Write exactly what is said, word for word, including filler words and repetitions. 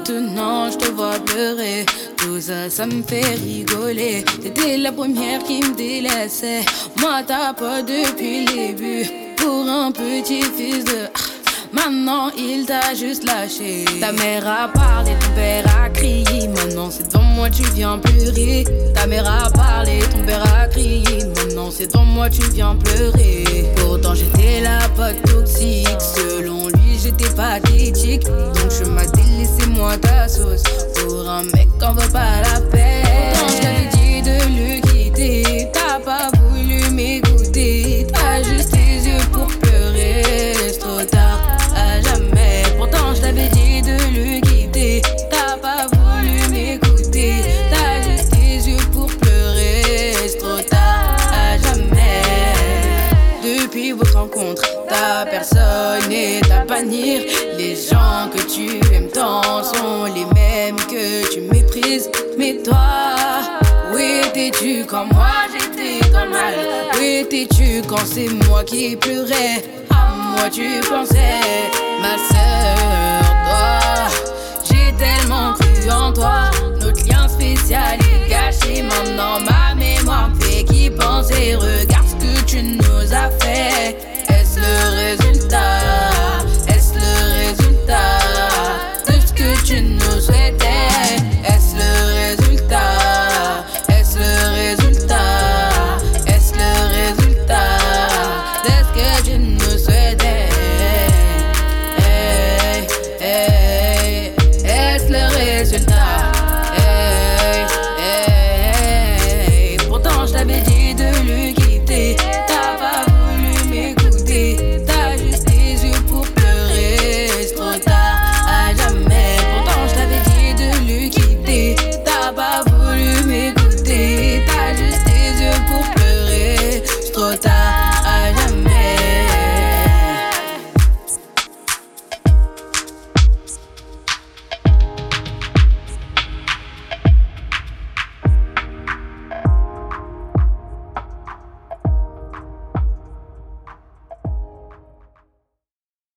maintenant je te vois pleurer. Tout ça, ça me fait rigoler. T'étais la première qui me délaissait. Moi t'as pas depuis le début. Pour un petit fils de... Maintenant il t'a juste lâché. Ta mère a parlé, ton père a crié. Maintenant c'est devant moi tu viens pleurer. Ta mère a parlé, ton père a crié. Maintenant c'est devant moi tu viens pleurer. Pourtant j'étais la pote toxique. Selon lui j'étais pathétique. Donc je m'as délaissé moi ta sauce. Pour un mec qu'on veut pas la peine. Pourtant je t'avais dit de le quitter. T'as pas voulu m'écouter. T'as juste tes yeux pour pleurer. C'est trop tard. À jamais, pourtant je t'avais dit de le quitter. T'as pas voulu m'écouter. T'as juste tes yeux pour pleurer. C'est trop tard, à jamais. Depuis votre rencontre, ta personne est à bannir. Les gens que tu aimes tant sont les mêmes que tu méprises. Mais toi, où étais-tu quand moi j'étais dans le mal? Où étais-tu quand c'est moi qui pleurais? Moi tu pensais, ma sœur, toi. J'ai tellement cru en toi. Notre lien spécial est gâché. Maintenant ma mémoire me fait qu'y penser.